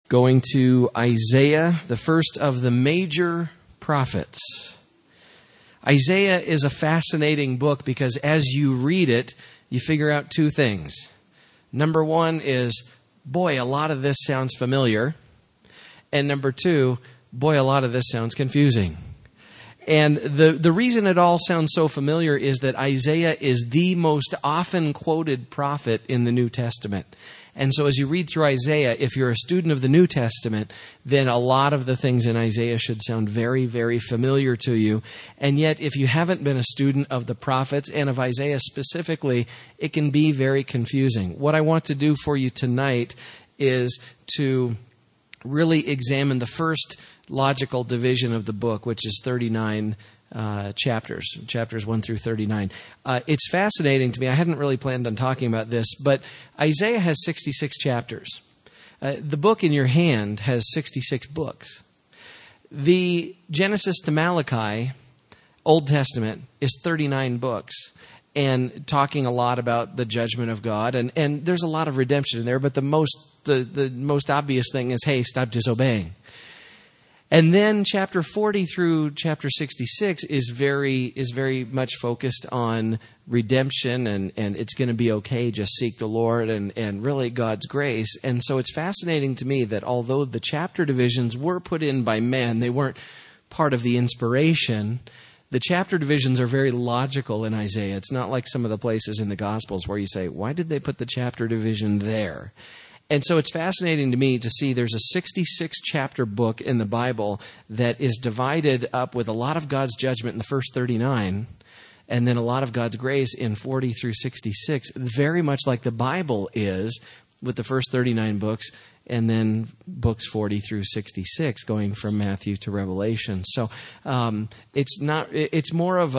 Going to Isaiah, the first of the major prophets. Isaiah is a fascinating book because as you read it, you figure out two things. Number one is, boy, a lot of this sounds familiar. And number two, boy, a lot of this sounds confusing. And the reason it all sounds so familiar is that Isaiah is the most often quoted prophet in the New Testament. And so as you read through Isaiah, if you're a student of the New Testament, then a lot of the things in Isaiah should sound very, very familiar to you. And yet, if you haven't been a student of the prophets and of Isaiah specifically, it can be very confusing. What I want to do for you tonight is to really examine the first logical division of the book, which is 39 chapters 1 through 39. It's fascinating to me. I hadn't really planned on talking about this, but Isaiah has 66 chapters. The book in your hand has 66 books. The Genesis to Malachi, Old Testament, is 39 books, and talking a lot about the judgment of God, and there's a lot of redemption in there, but the most obvious thing is, hey, stop disobeying. And then chapter 40 through chapter 66 is very much focused on redemption and it's going to be okay, just seek the Lord and really God's grace. And so it's fascinating to me that although the chapter divisions were put in by men, they weren't part of the inspiration. The chapter divisions are very logical in Isaiah. It's not like some of the places in the Gospels where you say, why did they put the chapter division there? And so it's fascinating to me to see there's a 66-chapter book in the Bible that is divided up with a lot of God's judgment in the first 39, and then a lot of God's grace in 40 through 66, very much like the Bible is with the first 39 books, and then books 40 through 66, going from Matthew to Revelation. So it's more of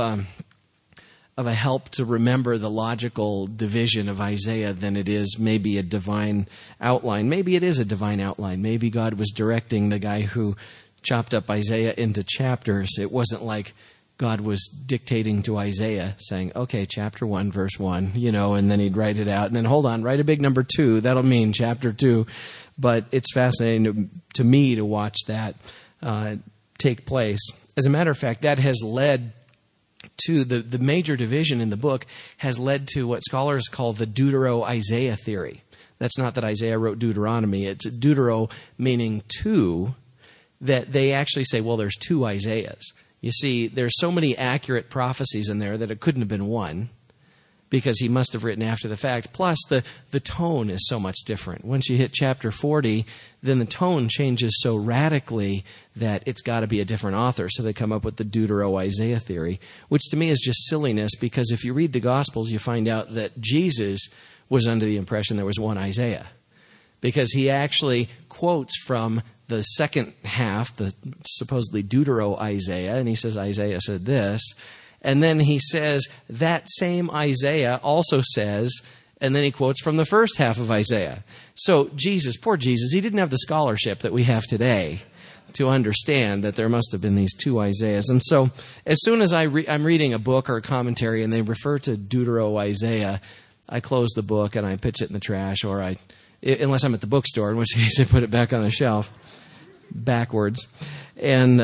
a help to remember the logical division of Isaiah than it is maybe a divine outline. Maybe it is a divine outline. Maybe God was directing the guy who chopped up Isaiah into chapters. It wasn't like God was dictating to Isaiah saying, okay, chapter 1, verse 1, and then he'd write it out. And then, hold on, write a big number 2. That'll mean chapter 2. But it's fascinating to me to watch that take place. As a matter of fact, that has led to the major division in the book has led to what scholars call the Deutero-Isaiah theory. That's not that Isaiah wrote Deuteronomy. It's Deutero meaning two, that they actually say, well, there's two Isaiahs. You see, there's so many accurate prophecies in there that it couldn't have been one, because he must have written after the fact. Plus, the tone is so much different. Once you hit chapter 40, then the tone changes so radically that it's got to be a different author. So they come up with the Deutero-Isaiah theory, which to me is just silliness, because if you read the Gospels, you find out that Jesus was under the impression there was one Isaiah, because he actually quotes from the second half, the supposedly Deutero-Isaiah, and he says, Isaiah said this. And then he says, that same Isaiah also says, and then he quotes from the first half of Isaiah. So Jesus, poor Jesus, he didn't have the scholarship that we have today to understand that there must have been these two Isaiahs. And so as soon as I'm reading a book or a commentary and they refer to Deutero-Isaiah, I close the book and I pitch it in the trash, or unless I'm at the bookstore, in which case I put it back on the shelf backwards. And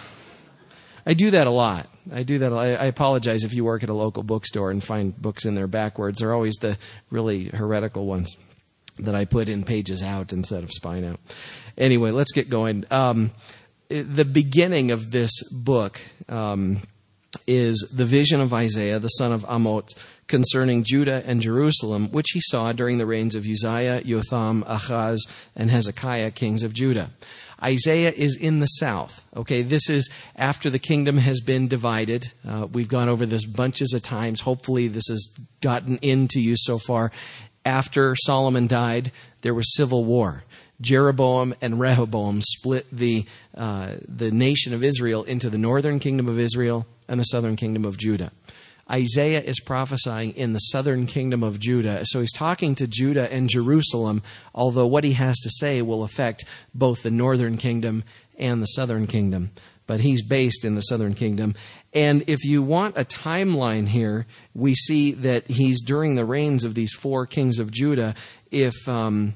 I do that a lot. I apologize if you work at a local bookstore and find books in there backwards. They're always the really heretical ones that I put in pages out instead of spine out. Anyway, let's get going. The beginning of this book is the vision of Isaiah, the son of Amoz, concerning Judah and Jerusalem, which he saw during the reigns of Uzziah, Jotham, Ahaz, and Hezekiah, kings of Judah. Isaiah is in the south. Okay, this is after the kingdom has been divided. We've gone over this bunches of times. Hopefully this has gotten into you so far. After Solomon died, there was civil war. Jeroboam and Rehoboam split the nation of Israel into the northern kingdom of Israel and the southern kingdom of Judah. Isaiah is prophesying in the southern kingdom of Judah. So he's talking to Judah and Jerusalem, although what he has to say will affect both the northern kingdom and the southern kingdom. But he's based in the southern kingdom. And if you want a timeline here, we see that he's during the reigns of these four kings of Judah. If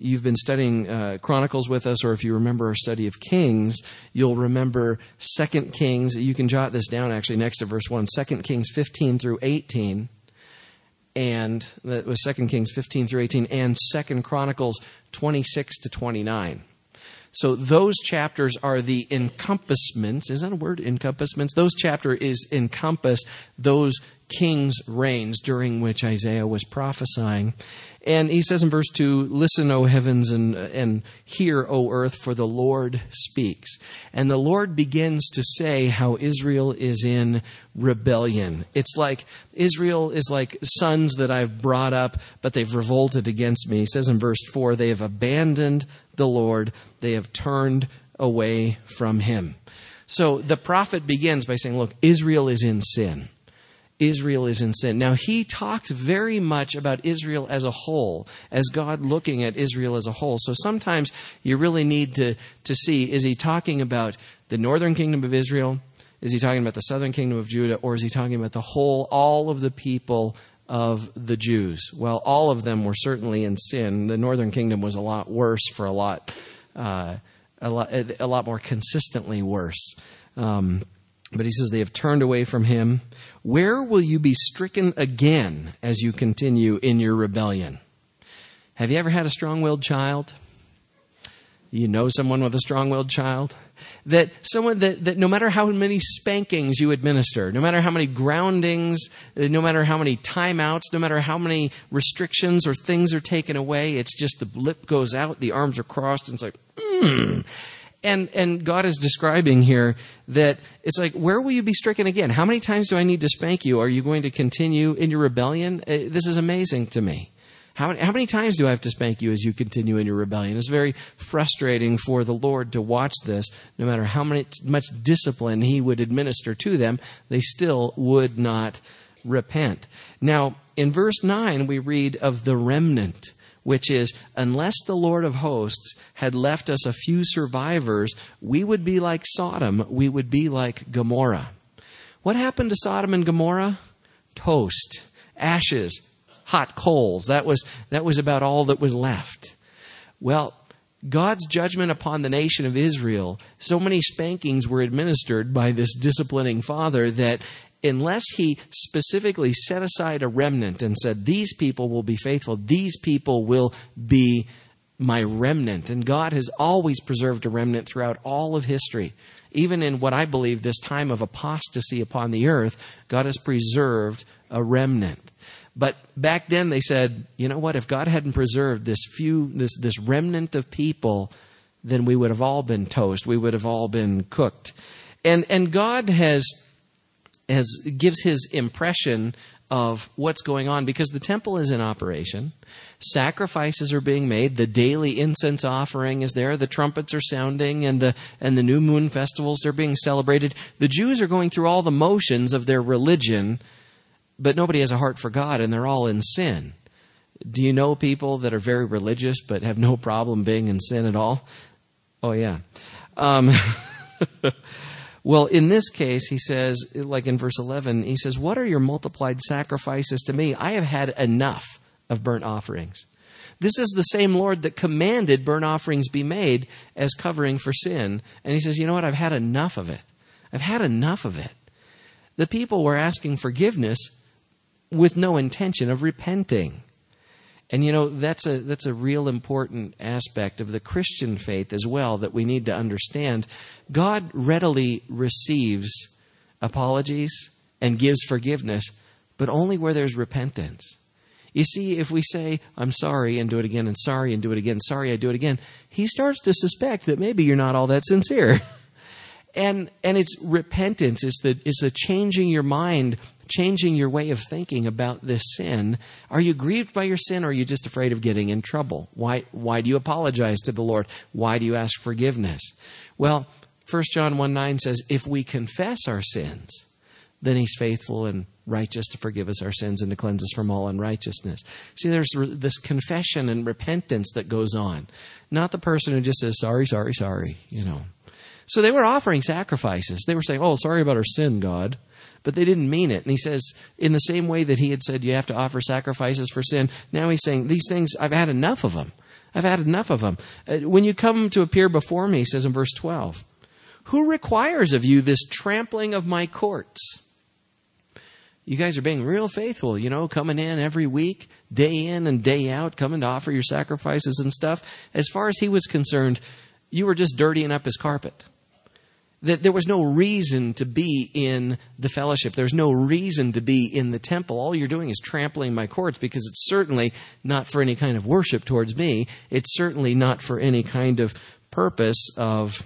you've been studying Chronicles with us, or if you remember our study of Kings, you'll remember 2 Kings. You can jot this down actually next to verse 1, 2 Kings 15 through 18. And that was 2 Kings 15 through 18, and 2 Chronicles 26 to 29. So those chapters are the encompassments. Is that a word? Encompassments? Those chapters encompass those kings' reigns during which Isaiah was prophesying. And he says in verse 2, listen, O heavens, and hear, O earth, for the Lord speaks. And the Lord begins to say how Israel is in rebellion. It's like Israel is like sons that I've brought up, but they've revolted against me. He says in verse 4, they have abandoned the Lord. They have turned away from him. So the prophet begins by saying, look, Israel is in sin. Israel is in sin. Now, he talked very much about Israel as a whole, as God looking at Israel as a whole. So sometimes you really need to see, is he talking about the northern kingdom of Israel? Is he talking about the southern kingdom of Judah? Or is he talking about the whole, all of the people of the Jews? Well, all of them were certainly in sin. The northern kingdom was a lot worse for a lot more consistently worse. But he says they have turned away from him. Where will you be stricken again as you continue in your rebellion? Have you ever had a strong-willed child? You know someone with a strong-willed child? That someone that no matter how many spankings you administer, no matter how many groundings, no matter how many timeouts, no matter how many restrictions or things are taken away, it's just the lip goes out, the arms are crossed, and it's like, And God is describing here that it's like, where will you be stricken again? How many times do I need to spank you? Are you going to continue in your rebellion? This is amazing to me. How many times do I have to spank you as you continue in your rebellion? It's very frustrating for the Lord to watch this. No matter how much discipline he would administer to them, they still would not repent. Now, in verse 9, we read of the remnant, which is, unless the Lord of hosts had left us a few survivors, we would be like Sodom, we would be like Gomorrah. What happened to Sodom and Gomorrah? Toast, ashes, hot coals. That was about all that was left. Well, God's judgment upon the nation of Israel, so many spankings were administered by this disciplining father that unless he specifically set aside a remnant and said, these people will be faithful, these people will be my remnant. And God has always preserved a remnant throughout all of history. Even in what I believe this time of apostasy upon the earth, God has preserved a remnant. But back then they said, you know what, if God hadn't preserved this remnant of people, then we would have all been toast. We would have all been cooked. And God gives his impression of what's going on because the temple is in operation. Sacrifices are being made. The daily incense offering is there. The trumpets are sounding, and the new moon festivals are being celebrated. The Jews are going through all the motions of their religion, but nobody has a heart for God, and they're all in sin. Do you know people that are very religious but have no problem being in sin at all? Oh, yeah. Well, in this case, he says, like in verse 11, he says, what are your multiplied sacrifices to me? I have had enough of burnt offerings. This is the same Lord that commanded burnt offerings be made as covering for sin. And he says, you know what? I've had enough of it. I've had enough of it. The people were asking forgiveness with no intention of repenting. And, you know, that's a real important aspect of the Christian faith as well that we need to understand. God readily receives apologies and gives forgiveness, but only where there's repentance. You see, if we say, I'm sorry, and do it again, and sorry, and do it again, sorry, I do it again, he starts to suspect that maybe you're not all that sincere. And it's repentance. It's the changing your mind, changing your way of thinking about this sin. Are you grieved by your sin, or are you just afraid of getting in trouble? Why do you apologize to the Lord? Why do you ask forgiveness? Well, 1 John 1:9 says, if we confess our sins, then he's faithful and righteous to forgive us our sins and to cleanse us from all unrighteousness. See, there's this confession and repentance that goes on. Not the person who just says, sorry, sorry, sorry, you know. So they were offering sacrifices. They were saying, oh, sorry about our sin, God. But they didn't mean it. And he says, in the same way that he had said you have to offer sacrifices for sin, now he's saying, these things, I've had enough of them. I've had enough of them. When you come to appear before me, he says in verse 12, who requires of you this trampling of my courts? You guys are being real faithful, coming in every week, day in and day out, coming to offer your sacrifices and stuff. As far as he was concerned, you were just dirtying up his carpet. That there was no reason to be in the fellowship. There's no reason to be in the temple. All you're doing is trampling my courts, because it's certainly not for any kind of worship towards me. It's certainly not for any kind of purpose of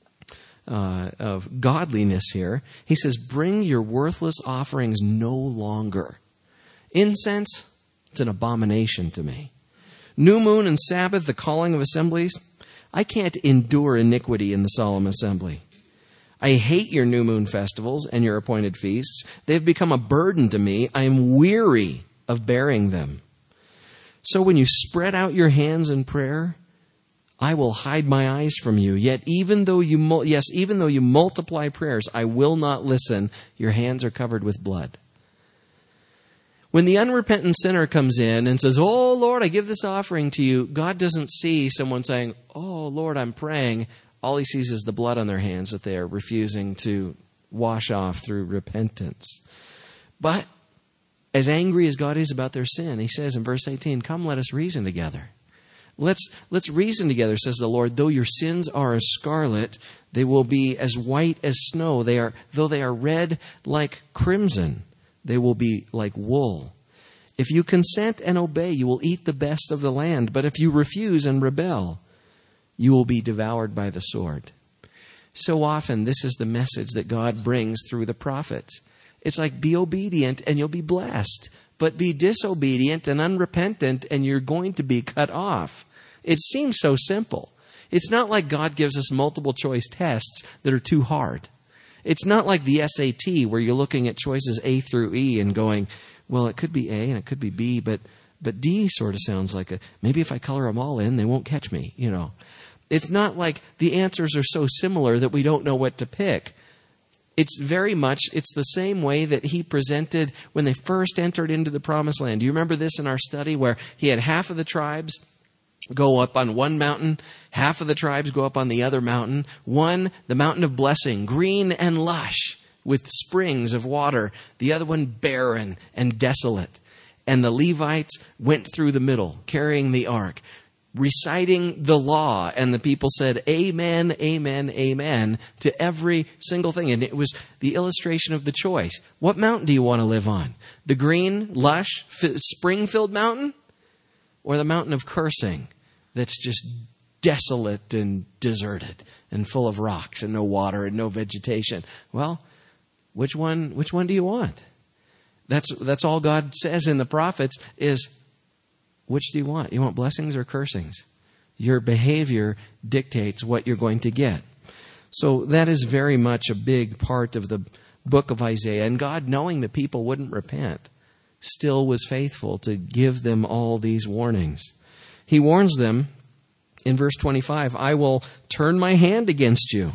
godliness here. He says, bring your worthless offerings no longer. Incense, it's an abomination to me. New moon and Sabbath, the calling of assemblies. I can't endure iniquity in the solemn assembly. I hate your new moon festivals and your appointed feasts. They've become a burden to me. I am weary of bearing them. So when you spread out your hands in prayer, I will hide my eyes from you. Yet even though you multiply prayers, I will not listen. Your hands are covered with blood. When the unrepentant sinner comes in and says, oh, Lord, I give this offering to you, God doesn't see someone saying, oh, Lord, I'm praying. All he sees is the blood on their hands that they are refusing to wash off through repentance. But as angry as God is about their sin, he says in verse 18, come, let us reason together. Let's reason together, says the Lord. Though your sins are as scarlet, they will be as white as snow. Though they are red like crimson, they will be like wool. If you consent and obey, you will eat the best of the land. But if you refuse and rebel, you will be devoured by the sword. So often, this is the message that God brings through the prophets. It's like, be obedient and you'll be blessed. But be disobedient and unrepentant and you're going to be cut off. It seems so simple. It's not like God gives us multiple choice tests that are too hard. It's not like the SAT where you're looking at choices A through E and going, well, it could be A and it could be B, but D sort of sounds like maybe if I color them all in, they won't catch me, It's not like the answers are so similar that we don't know what to pick. It's the same way that he presented when they first entered into the promised land. Do you remember this in our study where he had half of the tribes go up on one mountain, half of the tribes go up on the other mountain. One, the mountain of blessing, green and lush with springs of water. The other one, barren and desolate. And the Levites went through the middle, carrying the ark, reciting the law, and the people said, amen, amen, amen, to every single thing. And it was the illustration of the choice. What mountain do you want to live on? The green, lush, spring-filled mountain? Or the mountain of cursing that's just desolate and deserted and full of rocks and no water and no vegetation? Well, which one do you want? That's all God says in the prophets is, which do you want? You want blessings or cursings? Your behavior dictates what you're going to get. So that is very much a big part of the book of Isaiah. And God, knowing the people wouldn't repent, still was faithful to give them all these warnings. He warns them in verse 25, I will turn my hand against you.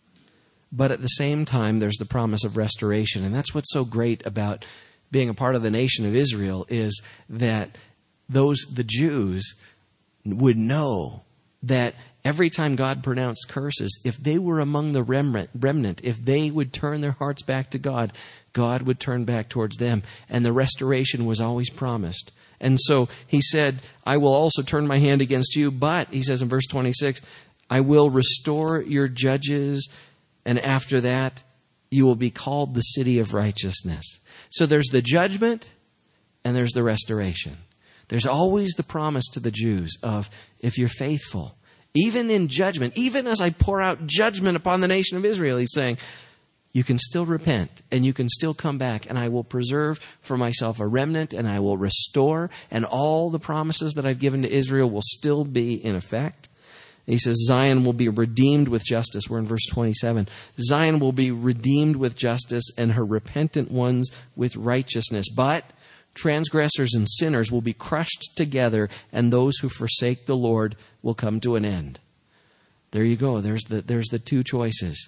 But at the same time, there's the promise of restoration. And that's what's so great about being a part of the nation of Israel is that the Jews would know that every time God pronounced curses, if they were among the remnant, if they would turn their hearts back to God, God would turn back towards them. And the restoration was always promised. And so he said, I will also turn my hand against you. But, he says in verse 26, I will restore your judges. And after that, you will be called the city of righteousness. So there's the judgment and there's the restoration. There's always the promise to the Jews of, if you're faithful, even in judgment, even as I pour out judgment upon the nation of Israel, he's saying, you can still repent and you can still come back, and I will preserve for myself a remnant, and I will restore, and all the promises that I've given to Israel will still be in effect. He says Zion will be redeemed with justice. We're in verse 27. Zion will be redeemed with justice, and her repentant ones with righteousness. But transgressors and sinners will be crushed together, and those who forsake the Lord will come to an end. There you go. There's the two choices.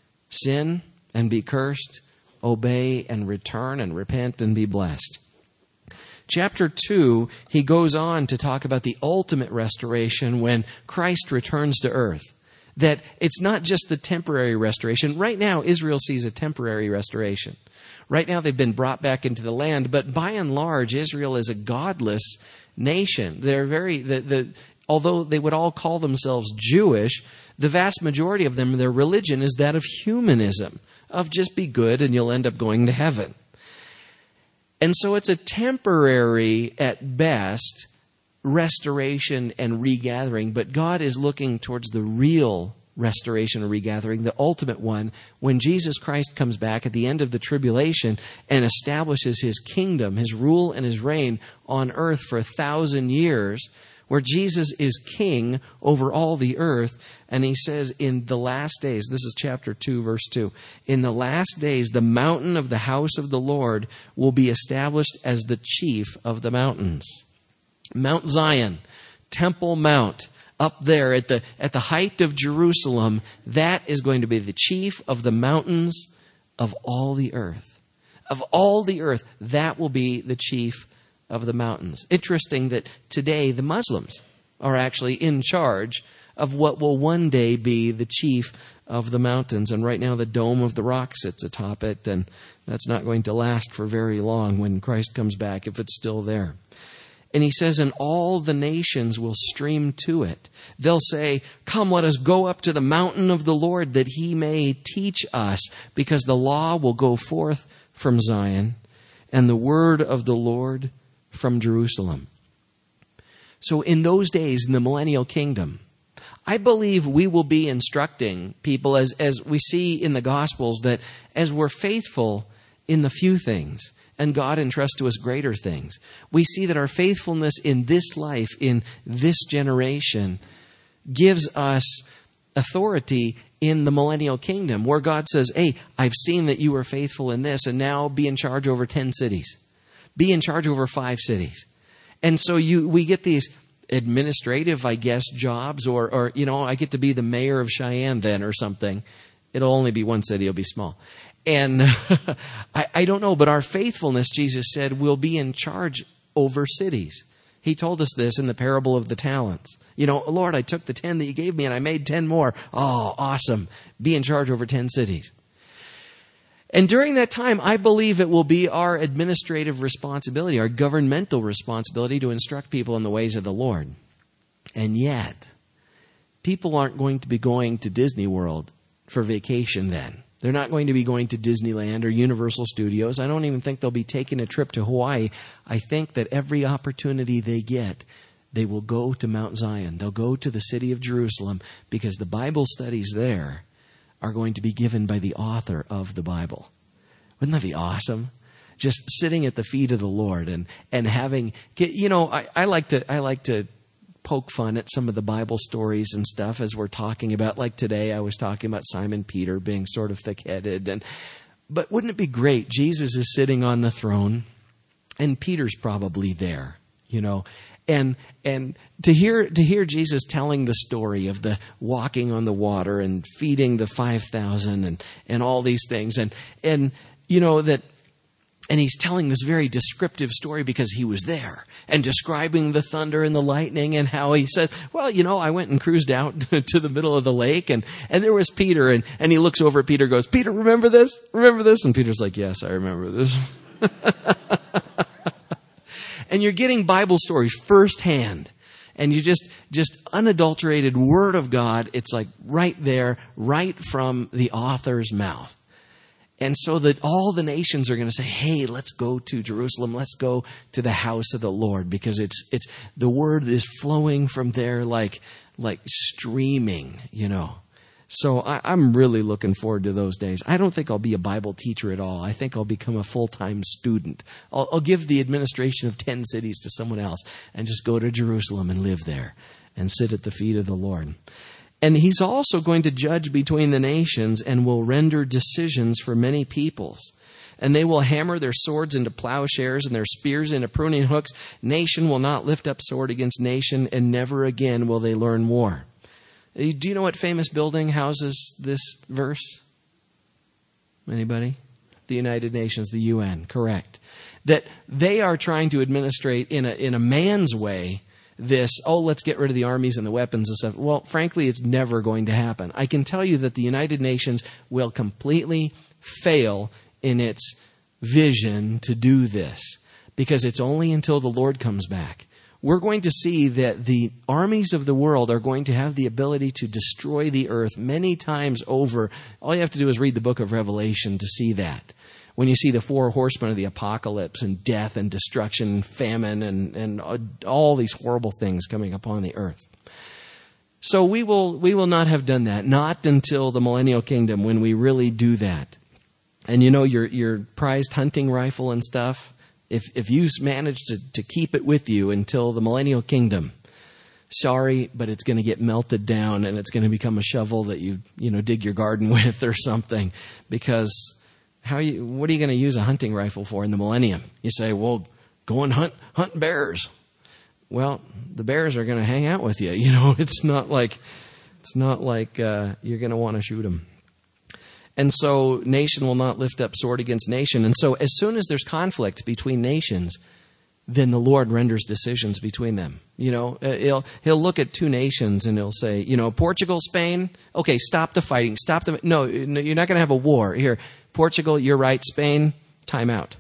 Sin and be cursed, obey and return and repent and be blessed. Chapter 2, he goes on to talk about the ultimate restoration when Christ returns to earth. That it's not just the temporary restoration. Right now, Israel sees a temporary restoration. Right now, they've been brought back into the land, but by and large, Israel is a godless nation. They're although they would all call themselves Jewish, the vast majority of them, their religion is that of humanism, of just be good and you'll end up going to heaven. And so it's a temporary, at best, restoration and regathering, but God is looking towards the real restoration and regathering, the ultimate one, when Jesus Christ comes back at the end of the tribulation and establishes his kingdom, his rule and his reign on earth for 1,000 years, where Jesus is king over all the earth. And he says in the last days, this is chapter 2, verse 2, in the last days, the mountain of the house of the Lord will be established as the chief of the mountains. Mount Zion, Temple Mount, up there at the height of Jerusalem, that is going to be the chief of the mountains of all the earth. Of all the earth, that will be the chief of the mountains. Interesting that today the Muslims are actually in charge of what will one day be the chief of the mountains. And right now the Dome of the Rock sits atop it, and that's not going to last for very long when Christ comes back, if it's still there. And he says, and all the nations will stream to it. They'll say, come, let us go up to the mountain of the Lord that he may teach us, because the law will go forth from Zion and the word of the Lord from Jerusalem. So in those days, in the millennial kingdom, I believe we will be instructing people, as we see in the Gospels, that as we're faithful in the few things, and God entrusts to us greater things, we see that our faithfulness in this life, in this generation, gives us authority in the millennial kingdom, where God says, hey, I've seen that you were faithful in this, and now be in charge over 10 cities. Be in charge over 5 cities. And so we get these administrative, I guess, jobs, or I get to be the mayor of Cheyenne then or something. It'll only be one city, it'll be small. And I don't know, but our faithfulness, Jesus said, will be in charge over cities. He told us this in the parable of the talents. Lord, I took the 10 that you gave me and I made 10 more. Oh, awesome. Be in charge over 10 cities. And during that time, I believe it will be our administrative responsibility, our governmental responsibility to instruct people in the ways of the Lord. And yet, people aren't going to be going to Disney World for vacation then. They're not going to be going to Disneyland or Universal Studios. I don't even think they'll be taking a trip to Hawaii. I think that every opportunity they get, they will go to Mount Zion. They'll go to the city of Jerusalem, because the Bible studies there are going to be given by the author of the Bible. Wouldn't that be awesome? Just sitting at the feet of the Lord and having, I like to poke fun at some of the Bible stories and stuff as we're talking about. Like today, I was talking about Simon Peter being sort of thick-headed. But wouldn't it be great? Jesus is sitting on the throne, and Peter's probably there, And to hear Jesus telling the story of the walking on the water and feeding the 5,000 and all these things, and he's telling this very descriptive story because he was there, and describing the thunder and the lightning, and how he says, well, I went and cruised out to the middle of the lake, and there was Peter, and he looks over at Peter, goes, Peter, remember this? Remember this? And Peter's like, yes, I remember this. And you're getting Bible stories firsthand. And you just unadulterated Word of God. It's like right there, right from the author's mouth. And so that all the nations are going to say, hey, let's go to Jerusalem. Let's go to the house of the Lord, because it's the Word is flowing from there like streaming, So I'm really looking forward to those days. I don't think I'll be a Bible teacher at all. I think I'll become a full-time student. I'll give the administration of 10 cities to someone else and just go to Jerusalem and live there and sit at the feet of the Lord. And he's also going to judge between the nations and will render decisions for many peoples. And they will hammer their swords into plowshares and their spears into pruning hooks. Nation will not lift up sword against nation, and never again will they learn war. Do you know what famous building houses this verse? Anybody? the United Nations, the UN, correct. That they are trying to administrate in a man's way this, let's get rid of the armies and the weapons and stuff. Well, frankly, it's never going to happen. I can tell you that the United Nations will completely fail in its vision to do this, because it's only until the Lord comes back. We're going to see that the armies of the world are going to have the ability to destroy the earth many times over. All you have to do is read the book of Revelation to see that. When you see the 4 horsemen of the apocalypse and death and destruction and famine and all these horrible things coming upon the earth. So we will not have done that, not until the millennial kingdom, when we really do that. And your prized hunting rifle and stuff, if you manage to keep it with you until the millennial kingdom, sorry, but it's going to get melted down and it's going to become a shovel that you dig your garden with or something, because what are you going to use a hunting rifle for in the millennium? You say, well, go and hunt bears. Well, the bears are going to hang out with you. It's not like you're going to want to shoot them. And so nation will not lift up sword against nation. And so as soon as there's conflict between nations, then the Lord renders decisions between them. He'll look at 2 nations and he'll say, Portugal, Spain, okay, stop the fighting, no, you're not going to have a war here. Portugal, you're right. Spain, time out.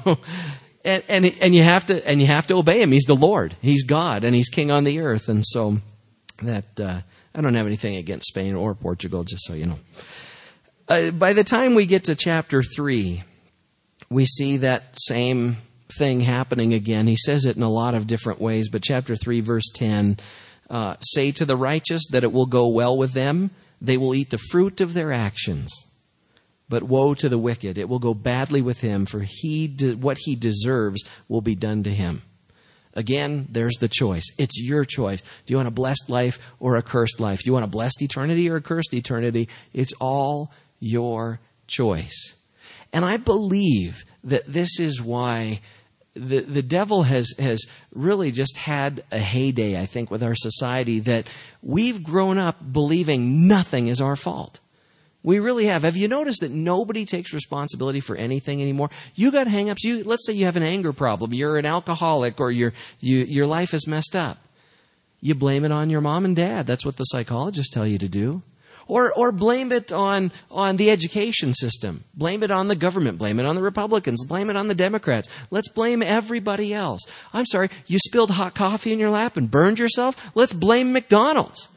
And you have to obey him. He's the Lord. He's God, and he's king on the earth. And so that I don't have anything against Spain or Portugal, just so you know. By the time we get to chapter 3, we see that same thing happening again. He says it in a lot of different ways, but chapter 3, verse 10, say to the righteous that it will go well with them. They will eat the fruit of their actions. But woe to the wicked. It will go badly with him, for what he deserves will be done to him. Again, there's the choice. It's your choice. Do you want a blessed life or a cursed life? Do you want a blessed eternity or a cursed eternity? It's all your choice. And I believe that this is why the devil has really just had a heyday, I think, with our society, that we've grown up believing nothing is our fault. We really have. Have you noticed that nobody takes responsibility for anything anymore? You got hang-ups. Let's say you have an anger problem. You're an alcoholic, or your life is messed up. You blame it on your mom and dad. That's what the psychologists tell you to do. Or blame it on the education system. Blame it on the government. Blame it on the Republicans. Blame it on the Democrats. Let's blame everybody else. I'm sorry, you spilled hot coffee in your lap and burned yourself? Let's blame McDonald's.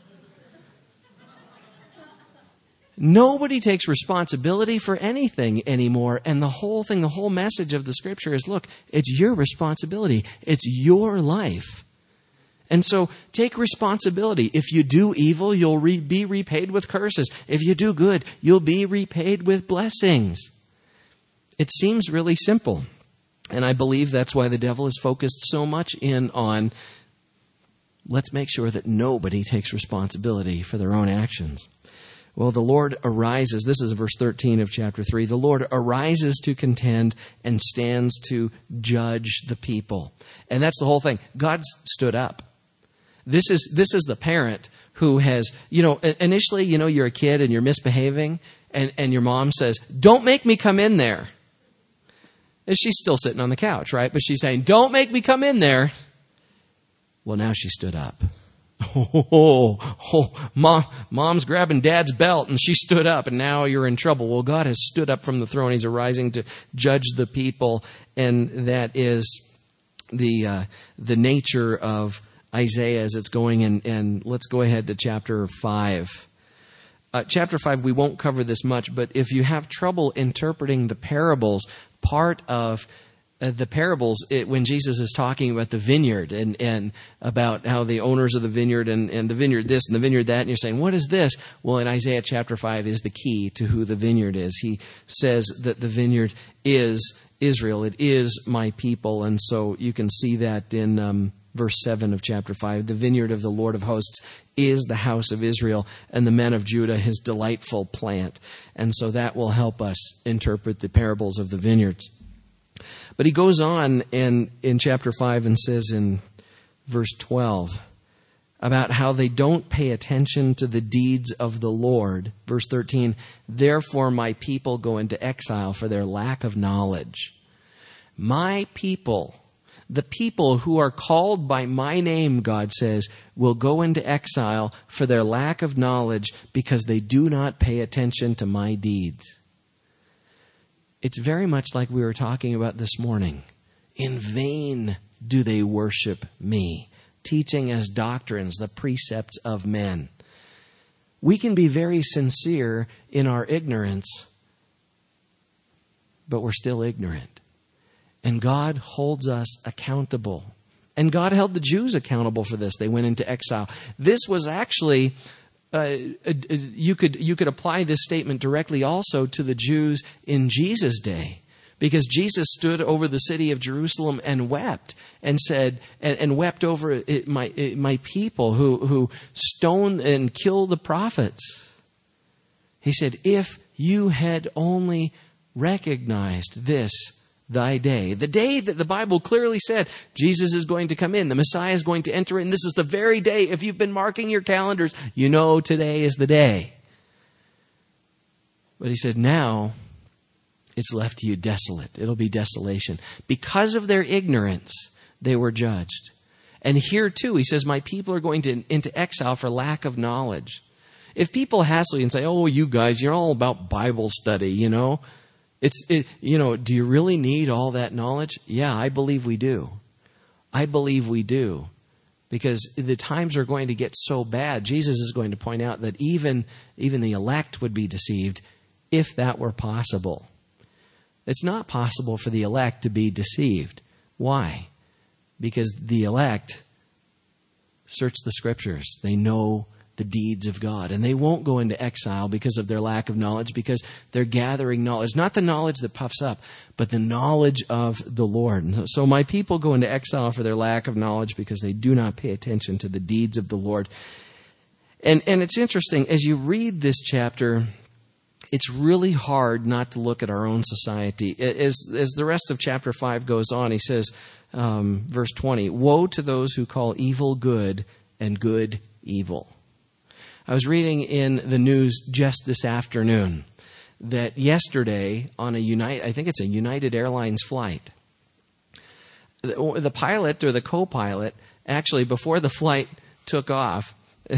Nobody takes responsibility for anything anymore. And the whole message of the scripture is, look, it's your responsibility. It's your life. And so take responsibility. If you do evil, you'll be repaid with curses. If you do good, you'll be repaid with blessings. It seems really simple. And I believe that's why the devil is focused so much in on, let's make sure that nobody takes responsibility for their own actions. Well, the Lord arises. This is verse 13 of chapter 3. The Lord arises to contend and stands to judge the people. And that's the whole thing. God stood up. This is the parent who has, initially, you're a kid and you're misbehaving, and your mom says, don't make me come in there. And she's still sitting on the couch, right? But she's saying, don't make me come in there. Well, now she stood up. Mom's grabbing dad's belt and she stood up, and now you're in trouble. Well, God has stood up from the throne. He's arising to judge the people, and that is the nature of Isaiah as it's going. And let's go ahead to chapter 5. Chapter 5, we won't cover this much, but if you have trouble interpreting the parables, part of the parables, when Jesus is talking about the vineyard and about how the owners of the vineyard and the vineyard this and the vineyard that, and you're saying, what is this? Well, in Isaiah chapter 5 is the key to who the vineyard is. He says that the vineyard is Israel. It is my people. And so you can see that in verse 7 of chapter 5. The vineyard of the Lord of hosts is the house of Israel, and the men of Judah his delightful plant. And so that will help us interpret the parables of the vineyards. But he goes on in chapter 5 and says in verse 12, about how they don't pay attention to the deeds of the Lord. Verse 13, therefore my people go into exile for their lack of knowledge. My people, the people who are called by my name, God says, will go into exile for their lack of knowledge because they do not pay attention to my deeds. It's very much like we were talking about this morning. In vain do they worship me, teaching as doctrines the precepts of men. We can be very sincere in our ignorance, but we're still ignorant. And God holds us accountable. And God held the Jews accountable for this. They went into exile. This was actually, you could apply this statement directly also to the Jews in Jesus' day. Because Jesus stood over the city of Jerusalem and wept and said, and wept over my people who stone and kill the prophets. He said, if you had only recognized this thy day, the day that the Bible clearly said Jesus is going to come in, the Messiah is going to enter in. This is the very day. If you've been marking your calendars, you know today is the day. But he said, now it's left to you desolate. It'll be desolation. Because of their ignorance, they were judged. And here too, he says, my people are going into exile for lack of knowledge. If people hassle you and say, oh, you guys, you're all about Bible study, you know. Do you really need all that knowledge? Yeah, I believe we do. I believe we do. Because the times are going to get so bad. Jesus is going to point out that even the elect would be deceived if that were possible. It's not possible for the elect to be deceived. Why? Because the elect search the Scriptures. They know the deeds of God. And they won't go into exile because of their lack of knowledge, because they're gathering knowledge. Not the knowledge that puffs up, but the knowledge of the Lord. So my people go into exile for their lack of knowledge because they do not pay attention to the deeds of the Lord. And it's interesting, as you read this chapter, it's really hard not to look at our own society. As the rest of chapter 5 goes on, he says, verse 20, woe to those who call evil good and good evil. I was reading in the news just this afternoon that yesterday on I think it's a United Airlines flight, the pilot or the co-pilot, actually before the flight took off,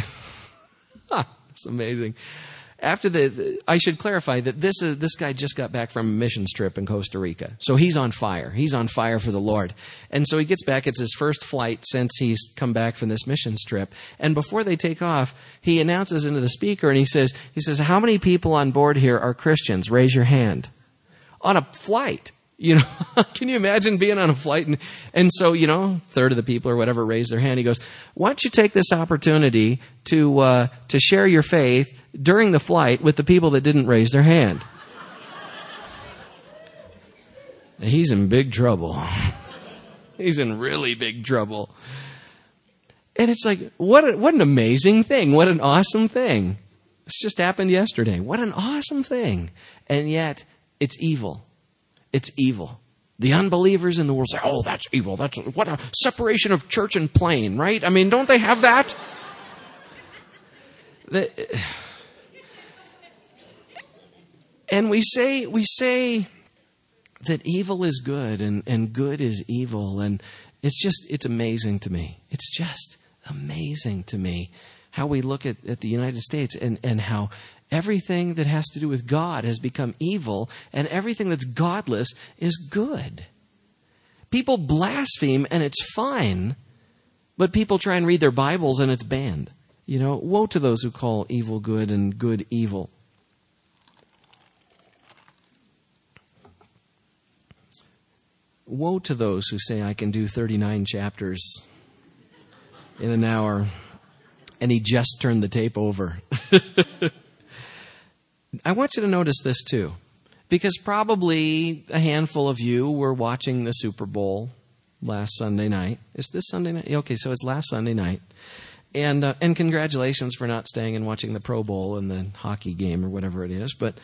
it's amazing. After I should clarify that this guy just got back from a missions trip in Costa Rica. So he's on fire. He's on fire for the Lord. And so he gets back. It's his first flight since he's come back from this missions trip. And before they take off, he announces into the speaker and he says, how many people on board here are Christians? Raise your hand. On a flight. You know, can you imagine being on a flight? And so, a third of the people or whatever raise their hand. He goes, why don't you take this opportunity to share your faith during the flight with the people that didn't raise their hand? He's in big trouble. He's in really big trouble. And it's like, what an amazing thing. What an awesome thing. This just happened yesterday. What an awesome thing. And yet, it's evil. It's evil. The unbelievers in the world say, oh, that's evil. That's what a separation of church and plane, right? I mean, don't they have that? And we say that evil is good and good is evil. And it's amazing to me. It's just amazing to me how we look at the United States and how everything that has to do with God has become evil, and everything that's godless is good. People blaspheme, and it's fine, but people try and read their Bibles, and it's banned. Woe to those who call evil good and good evil. Woe to those who say, I can do 39 chapters in an hour, and he just turned the tape over. I want you to notice this too, because probably a handful of you were watching the Super Bowl last Sunday night. Is this Sunday night? Okay, so it's last Sunday night. And congratulations for not staying and watching the Pro Bowl and the hockey game or whatever it is. But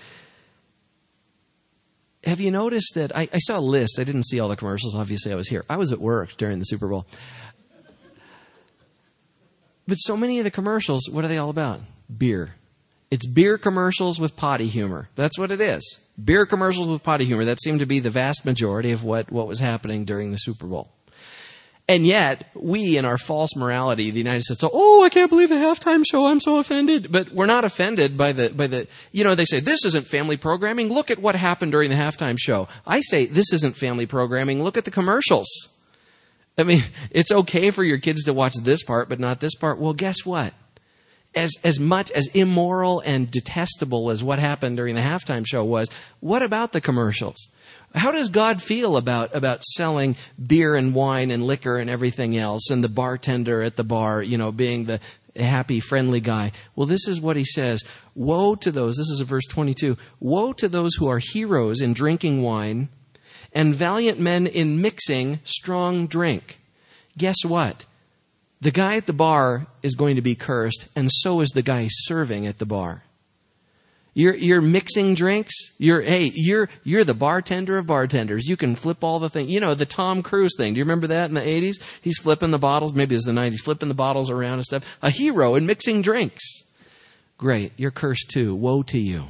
have you noticed that I saw a list? I didn't see all the commercials. Obviously, I was here. I was at work during the Super Bowl. But so many of the commercials, what are they all about? Beer. It's beer commercials with potty humor. That's what it is. Beer commercials with potty humor. That seemed to be the vast majority of what was happening during the Super Bowl. And yet, we in our false morality, the United States, I can't believe the halftime show, I'm so offended. But we're not offended by the, they say, this isn't family programming. Look at what happened during the halftime show. I say, this isn't family programming. Look at the commercials. I mean, it's okay for your kids to watch this part, but not this part. Well, guess what? As much as immoral and detestable as what happened during the halftime show was, what about the commercials? How does God feel about selling beer and wine and liquor and everything else, and the bartender at the bar, being the happy, friendly guy? Well, this is what he says. Woe to those, this is verse 22, woe to those who are heroes in drinking wine and valiant men in mixing strong drink. Guess what? The guy at the bar is going to be cursed, and so is the guy serving at the bar. You're mixing drinks. You're the bartender of bartenders. You can flip all the things. The Tom Cruise thing. Do you remember that in the 80s? He's flipping the bottles. Maybe it was the 90s. Flipping the bottles around and stuff. A hero in mixing drinks. Great. You're cursed too. Woe to you.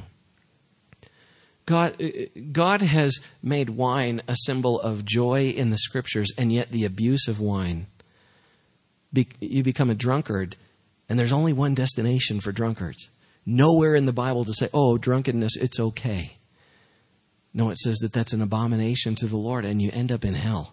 God has made wine a symbol of joy in the Scriptures, and yet the abuse of wine. You become a drunkard, and there's only one destination for drunkards. Nowhere in the Bible to say, drunkenness, it's okay. No, it says that that's an abomination to the Lord, and you end up in hell.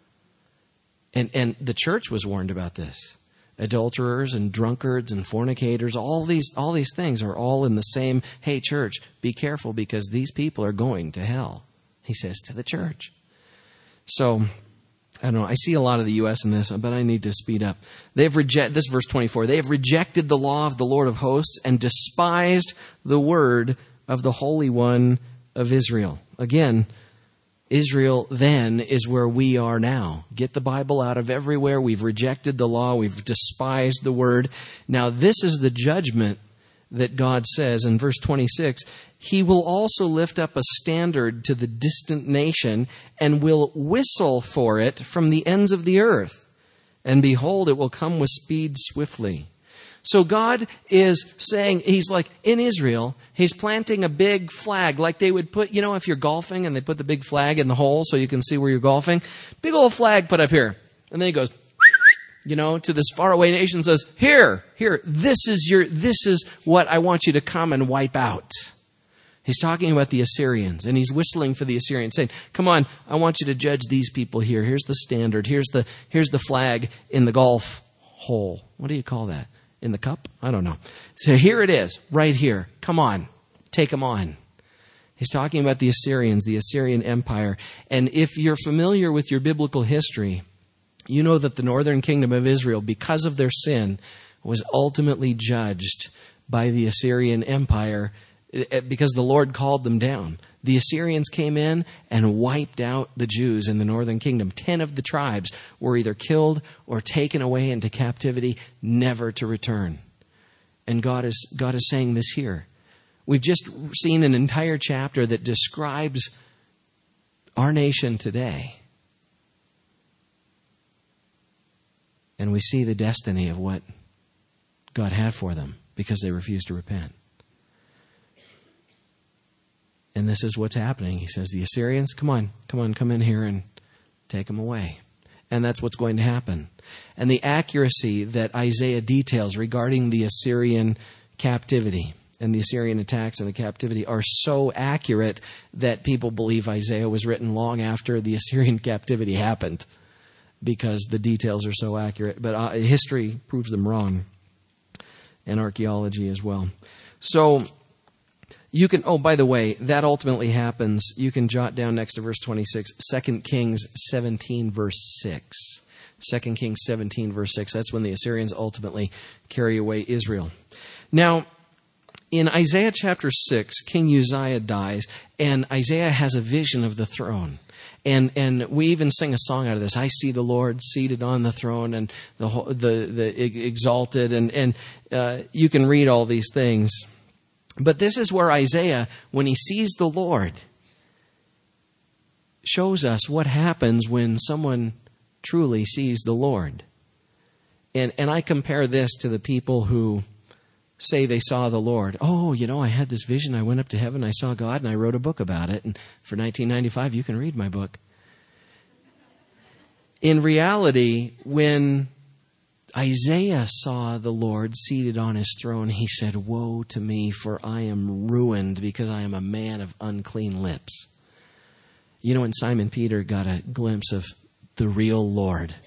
And the church was warned about this. Adulterers and drunkards and fornicators, all these things are all in the same, hey, church, be careful because these people are going to hell, he says to the church. So, I don't know, I see a lot of the U.S. in this, but I need to speed up. This verse 24, they have rejected the law of the Lord of hosts and despised the word of the Holy One of Israel. Again, Israel then is where we are now. Get the Bible out of everywhere. We've rejected the law. We've despised the word. Now this is the judgment that God says in verse 26, he will also lift up a standard to the distant nation and will whistle for it from the ends of the earth. And behold, it will come with speed swiftly. So God is saying, he's like in Israel, he's planting a big flag like they would put, if you're golfing and they put the big flag in the hole so you can see where you're golfing. Big old flag put up here. And then he goes, to this faraway nation, says, here, this is what I want you to come and wipe out. He's talking about the Assyrians, and he's whistling for the Assyrians, saying, come on, I want you to judge these people here. Here's the standard. Here's the flag in the golf hole. What do you call that? In the cup? I don't know. So here it is, right here. Come on, take them on. He's talking about the Assyrians, the Assyrian Empire. And if you're familiar with your biblical history, you know that the northern kingdom of Israel, because of their sin, was ultimately judged by the Assyrian Empire because the Lord called them down. The Assyrians came in and wiped out the Jews in the northern kingdom. 10 of the tribes were either killed or taken away into captivity, never to return. And God is saying this here. We've just seen an entire chapter that describes our nation today. And we see the destiny of what God had for them because they refused to repent. And this is what's happening. He says, the Assyrians, come in here and take them away. And that's what's going to happen. And the accuracy that Isaiah details regarding the Assyrian captivity and the Assyrian attacks and the captivity are so accurate that people believe Isaiah was written long after the Assyrian captivity happened, because the details are so accurate. But history proves them wrong, and archaeology as well. So you can, by the way, that ultimately happens. You can jot down next to verse 26, 2 Kings 17, verse 6. 2 Kings 17, verse 6. That's when the Assyrians ultimately carry away Israel. Now, in Isaiah chapter 6, King Uzziah dies, and Isaiah has a vision of the throne. And we even sing a song out of this. I see the Lord seated on the throne and the exalted. And you can read all these things. But this is where Isaiah, when he sees the Lord, shows us what happens when someone truly sees the Lord. And I compare this to the people who say they saw the Lord. Oh, I had this vision. I went up to heaven. I saw God, and I wrote a book about it. And for $19.95, you can read my book. In reality, when Isaiah saw the Lord seated on his throne, he said, "Woe to me, for I am ruined because I am a man of unclean lips." When Simon Peter got a glimpse of the real Lord,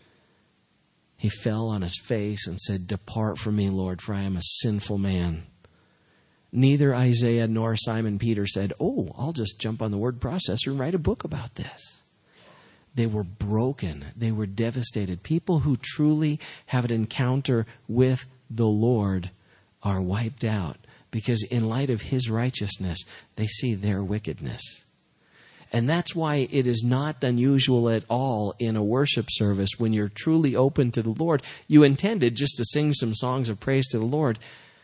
he fell on his face and said, "Depart from me, Lord, for I am a sinful man." Neither Isaiah nor Simon Peter said, "Oh, I'll just jump on the word processor and write a book about this." They were broken. They were devastated. People who truly have an encounter with the Lord are wiped out because in light of His righteousness, they see their wickedness. And that's why it is not unusual at all in a worship service when you're truly open to the Lord. You intended just to sing some songs of praise to the Lord,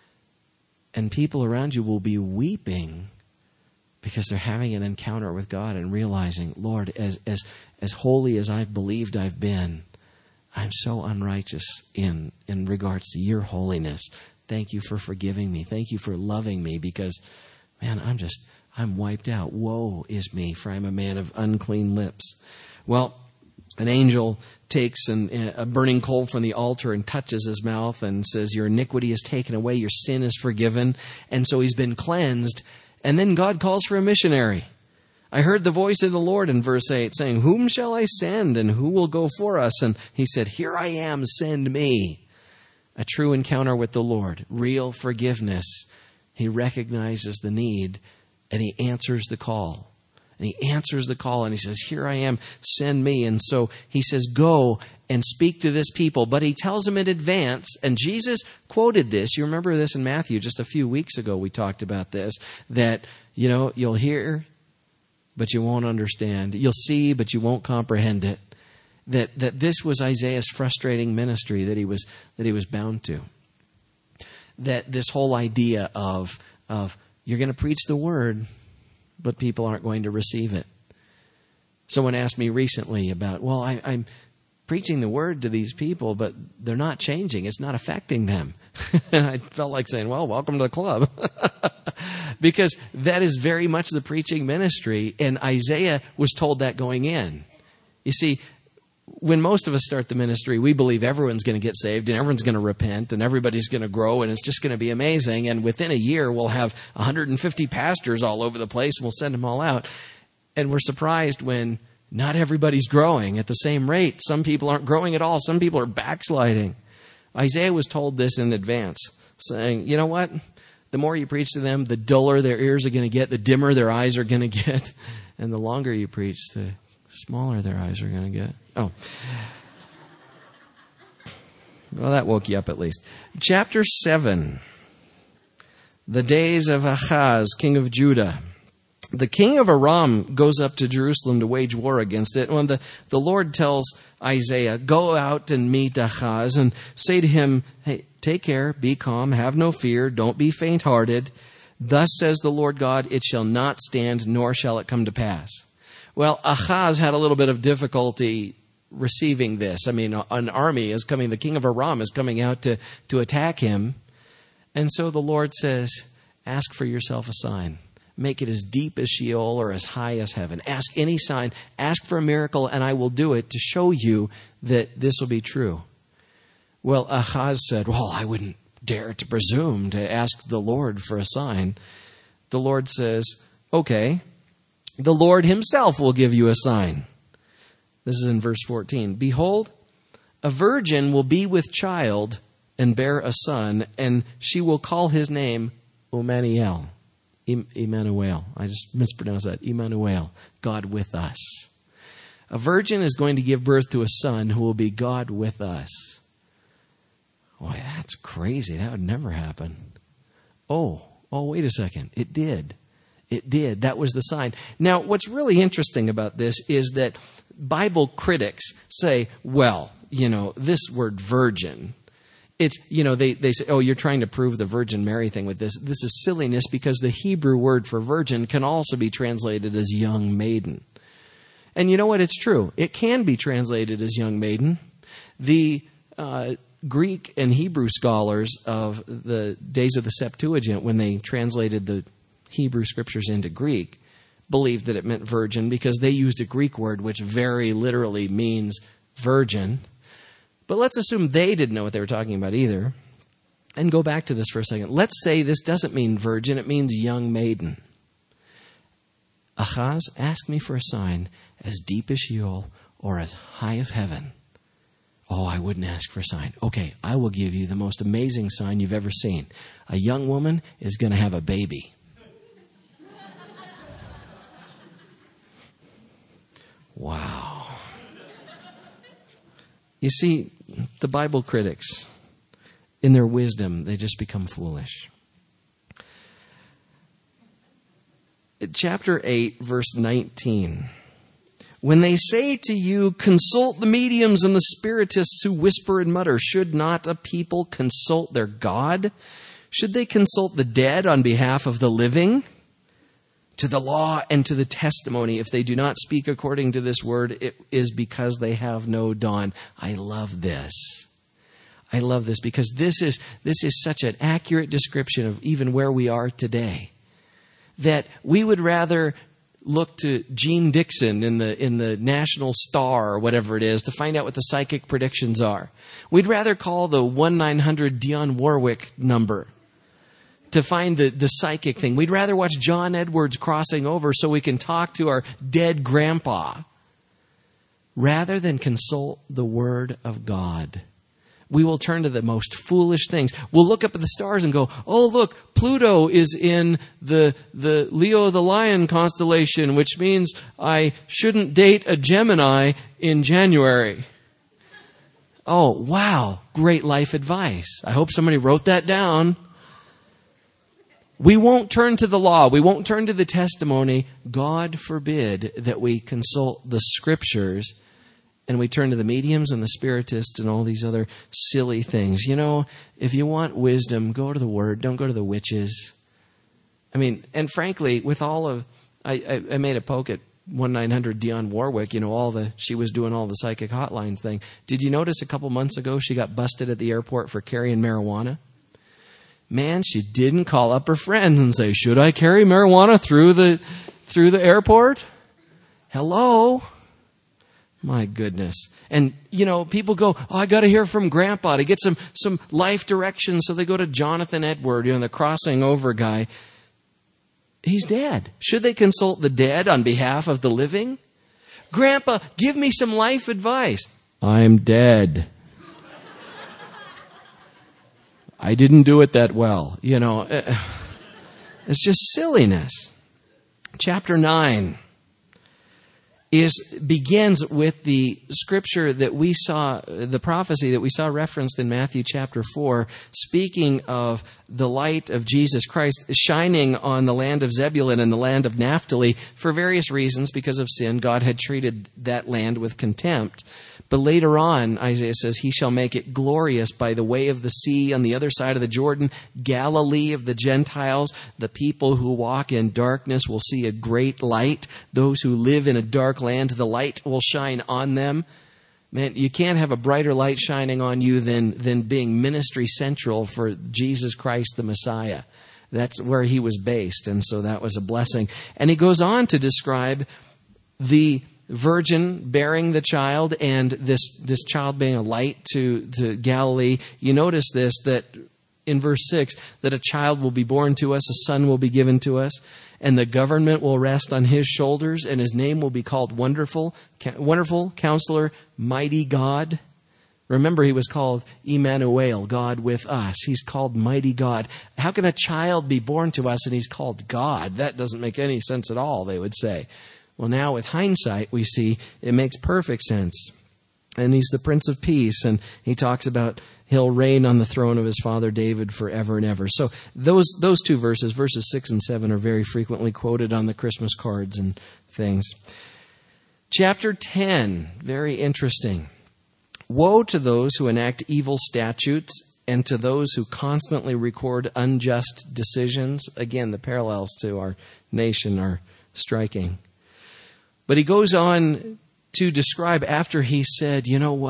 and people around you will be weeping because they're having an encounter with God and realizing, "Lord, as holy as I've believed I've been, I'm so unrighteous in regards to your holiness. Thank you for forgiving me. Thank you for loving me because, man, I'm wiped out. Woe is me, for I'm a man of unclean lips." Well, an angel takes a burning coal from the altar and touches his mouth and says, "Your iniquity is taken away, your sin is forgiven." And so he's been cleansed. And then God calls for a missionary. "I heard the voice of the Lord," in verse 8, saying, "Whom shall I send, and who will go for us?" And he said, "Here I am, send me." A true encounter with the Lord, real forgiveness. He recognizes the need, and he answers the call. And he answers the call, and he says, "Here I am, send me." And so he says, "Go and speak to this people." But he tells them in advance, and Jesus quoted this. You remember this in Matthew just a few weeks ago. We talked about this, that, you'll hear, but you won't understand. You'll see, but you won't comprehend it. That this was Isaiah's frustrating ministry that he was bound to. That this whole idea of you're going to preach the word, but people aren't going to receive it. Someone asked me recently about, I'm preaching the word to these people, but they're not changing. It's not affecting them. And I felt like saying, well, welcome to the club. Because that is very much the preaching ministry. And Isaiah was told that going in. You see, when most of us start the ministry, we believe everyone's going to get saved and everyone's going to repent and everybody's going to grow and it's just going to be amazing. And within a year, we'll have 150 pastors all over the place and we'll send them all out. And we're surprised when not everybody's growing at the same rate. Some people aren't growing at all. Some people are backsliding. Isaiah was told this in advance, saying, you know what? The more you preach to them, the duller their ears are going to get, the dimmer their eyes are going to get. And the longer you preach, the smaller their eyes are going to get. Oh. Well, that woke you up at least. Chapter 7. The days of Ahaz, king of Judah. The king of Aram goes up to Jerusalem to wage war against it. When the Lord tells Isaiah, go out and meet Ahaz and say to him, hey, take care, be calm, have no fear, don't be faint-hearted. Thus says the Lord God, it shall not stand, nor shall it come to pass. Well, Ahaz had a little bit of difficulty receiving this. I mean, an army is coming, the king of Aram is coming out to attack him. And so the Lord says, ask for yourself a sign. Make it as deep as Sheol or as high as heaven. Ask any sign. Ask for a miracle, and I will do it to show you that this will be true. Well, Ahaz said, well, I wouldn't dare to presume to ask the Lord for a sign. The Lord says, okay, the Lord himself will give you a sign. This is in verse 14. Behold, a virgin will be with child and bear a son, and she will call his name Emmanuel. Emmanuel. I just mispronounced that. Emmanuel. God with us. A virgin is going to give birth to a son who will be God with us. Boy, that's crazy. That would never happen. Oh, wait a second. It did. It did. That was the sign. Now, what's really interesting about this is that Bible critics say, well, this word virgin, it's, they say, oh, you're trying to prove the Virgin Mary thing with this. This is silliness because the Hebrew word for virgin can also be translated as young maiden. And you know what? It's true. It can be translated as young maiden. The Greek and Hebrew scholars of the days of the Septuagint, when they translated the Hebrew scriptures into Greek, believed that it meant virgin because they used a Greek word which very literally means virgin. But let's assume they didn't know what they were talking about either. And go back to this for a second. Let's say this doesn't mean virgin, it means young maiden. Ahaz, ask me for a sign as deep as Sheol or as high as heaven. Oh, I wouldn't ask for a sign. Okay, I will give you the most amazing sign you've ever seen. A young woman is going to have a baby. Wow. You see, the Bible critics, in their wisdom, they just become foolish. Chapter 8, verse 19. When they say to you, consult the mediums and the spiritists who whisper and mutter, should not a people consult their God? Should they consult the dead on behalf of the living? To the law and to the testimony, if they do not speak according to this word, it is because they have no dawn. I love this. I love this because this is such an accurate description of even where we are today. That we would rather look to Gene Dixon in the National Star or whatever it is to find out what the psychic predictions are. We'd rather call the 1-900 Dionne Warwick number to find the psychic thing. We'd rather watch John Edwards crossing over so we can talk to our dead grandpa rather than consult the Word of God. We will turn to the most foolish things. We'll look up at the stars and go, oh, look, Pluto is in the Leo the Lion constellation, which means I shouldn't date a Gemini in January. Oh, wow, great life advice. I hope somebody wrote that down. We won't turn to the law. We won't turn to the testimony. God forbid that we consult the scriptures and we turn to the mediums and the spiritists and all these other silly things. You know, if you want wisdom, go to the Word. Don't go to the witches. I mean, and frankly, with all of, I made a poke at 1-900 Dionne Warwick, you know, she was doing all the psychic hotlines thing. Did you notice a couple months ago she got busted at the airport for carrying marijuana? Man, she didn't call up her friends and say, should I carry marijuana through the airport? Hello? My goodness. And, you know, people go, oh, I got to hear from Grandpa to get some life direction. So they go to Jonathan Edward, you know, the crossing over guy. He's dead. Should they consult the dead on behalf of the living? Grandpa, give me some life advice. I'm dead. I didn't do it that well. You know, it's just silliness. Chapter 9 begins with the scripture that we saw, the prophecy that we saw referenced in Matthew chapter 4, speaking of the light of Jesus Christ shining on the land of Zebulun and the land of Naphtali for various reasons. Because of sin, God had treated that land with contempt. But later on, Isaiah says, he shall make it glorious by the way of the sea on the other side of the Jordan, Galilee of the Gentiles. The people who walk in darkness will see a great light. Those who live in a dark land, the light will shine on them. Man, you can't have a brighter light shining on you than being ministry central for Jesus Christ the Messiah. That's where he was based, and so that was a blessing. And he goes on to describe the virgin bearing the child and this child being a light to Galilee. You notice this, that in verse 6, that a child will be born to us, a son will be given to us, and the government will rest on his shoulders, and his name will be called Wonderful Counselor, Mighty God. Remember, he was called Emmanuel, God with us. He's called Mighty God. How can a child be born to us and he's called God? That doesn't make any sense at all, they would say. Well, now with hindsight, we see it makes perfect sense. And he's the Prince of Peace, and he talks about he'll reign on the throne of his father David forever and ever. So those two verses 6 and 7, are very frequently quoted on the Christmas cards and things. Chapter 10, very interesting. Woe to those who enact evil statutes and to those who constantly record unjust decisions. Again, the parallels to our nation are striking. But he goes on to describe, after he said, you know what?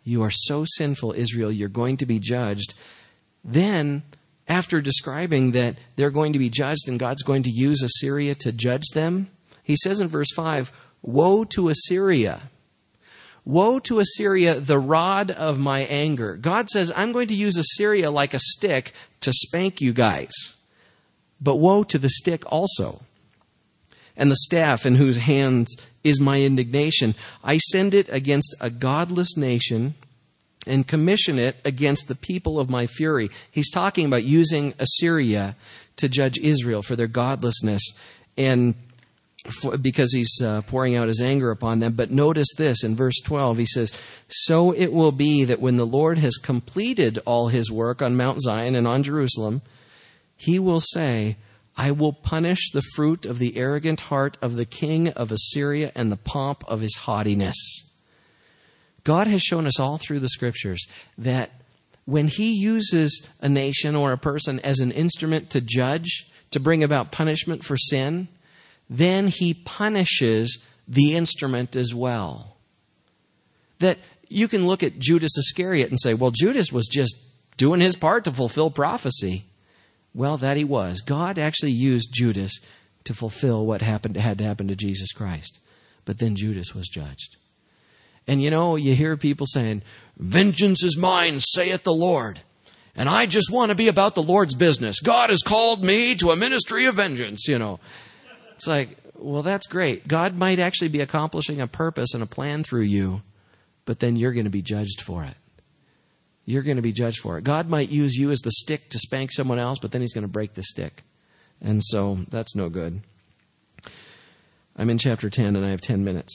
You are so sinful, Israel, you're going to be judged. Then, after describing that they're going to be judged and God's going to use Assyria to judge them, he says in verse 5, woe to Assyria. Woe to Assyria, the rod of my anger. God says, I'm going to use Assyria like a stick to spank you guys. But woe to the stick also, and the staff in whose hands is my indignation. I send it against a godless nation and commission it against the people of my fury. He's talking about using Assyria to judge Israel for their godlessness, and because he's pouring out his anger upon them. But notice this in verse 12, he says, so it will be that when the Lord has completed all his work on Mount Zion and on Jerusalem, he will say, I will punish the fruit of the arrogant heart of the king of Assyria and the pomp of his haughtiness. God has shown us all through the scriptures that when he uses a nation or a person as an instrument to judge, to bring about punishment for sin, then he punishes the instrument as well. That you can look at Judas Iscariot and say, well, Judas was just doing his part to fulfill prophecy. Well, that he was. God actually used Judas to fulfill what had to happen to Jesus Christ. But then Judas was judged. And you hear people saying, vengeance is mine, saith the Lord. And I just want to be about the Lord's business. God has called me to a ministry of vengeance, It's like, well, that's great. God might actually be accomplishing a purpose and a plan through you, but then you're going to be judged for it. You're going to be judged for it. God might use you as the stick to spank someone else, but then he's going to break the stick. And so that's no good. I'm in chapter 10 and I have 10 minutes.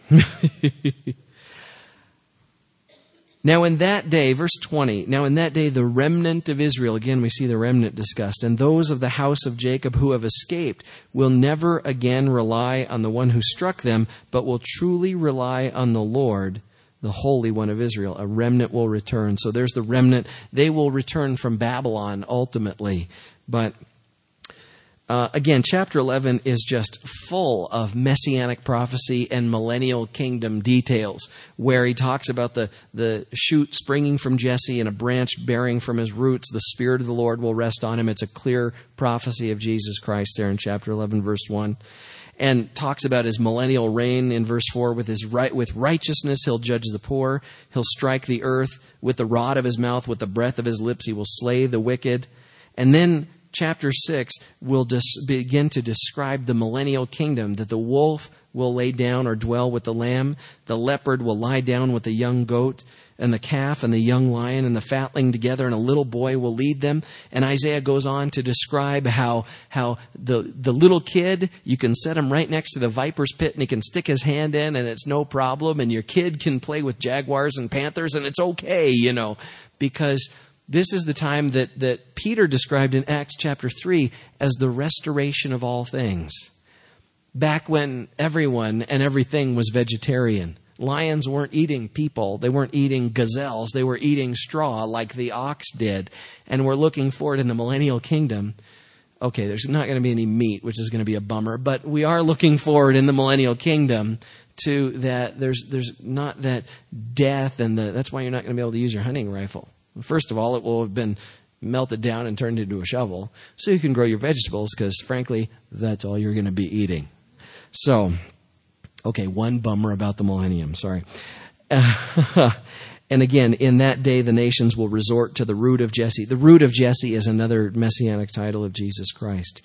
Now in that day, verse 20, now in that day the remnant of Israel, again we see the remnant discussed, and those of the house of Jacob who have escaped will never again rely on the one who struck them, but will truly rely on the Lord, the Holy One of Israel. A remnant will return. So there's the remnant. They will return from Babylon ultimately. But again, chapter 11 is just full of messianic prophecy and millennial kingdom details, where he talks about the shoot springing from Jesse and a branch bearing from his roots. The Spirit of the Lord will rest on him. It's a clear prophecy of Jesus Christ there in chapter 11, verse 1. And talks about his millennial reign in verse 4. With righteousness he'll judge the poor. He'll strike the earth with the rod of his mouth. With the breath of his lips he will slay the wicked. And then chapter 6 will begin to describe the millennial kingdom, that the wolf will lay down or dwell with the lamb. The leopard will lie down with the young goat, and the calf and the young lion and the fatling together, and a little boy will lead them. And Isaiah goes on to describe how the little kid, you can set him right next to the viper's pit and he can stick his hand in and it's no problem. And your kid can play with jaguars and panthers and it's okay, because this is the time that Peter described in Acts chapter 3 as the restoration of all things. Back when everyone and everything was vegetarian. Lions weren't eating people. They weren't eating gazelles. They were eating straw like the ox did. And we're looking forward in the millennial kingdom. Okay, there's not going to be any meat, which is going to be a bummer. But we are looking forward in the millennial kingdom to that. There's not that death, and that's why you're not going to be able to use your hunting rifle. First of all, it will have been melted down and turned into a shovel, so you can grow your vegetables, because frankly, that's all you're going to be eating. So, okay, one bummer about the millennium, sorry. And again, in that day, the nations will resort to the root of Jesse. The root of Jesse is another messianic title of Jesus Christ.